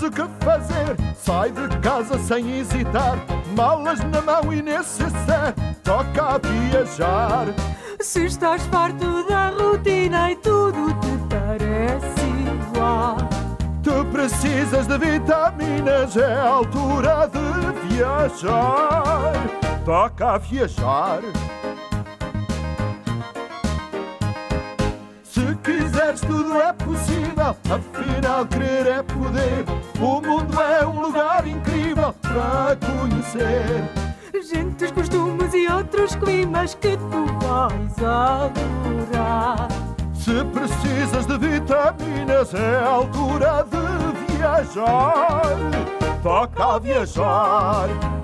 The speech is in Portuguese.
o que fazer. Sai de casa sem hesitar, malas na mão e necessaire, toca a viajar. Se estás farto da rotina e tudo te parece igual, tu precisas de vitaminas, é a altura de viajar. Toca a viajar. Se quiseres tudo é possível, afinal querer é poder. O mundo é um lugar incrível para conhecer. gentes, costumes e outros climas que tu vais adorar. Se precisas de vitaminas, é a altura de viajar. Toca a viajar.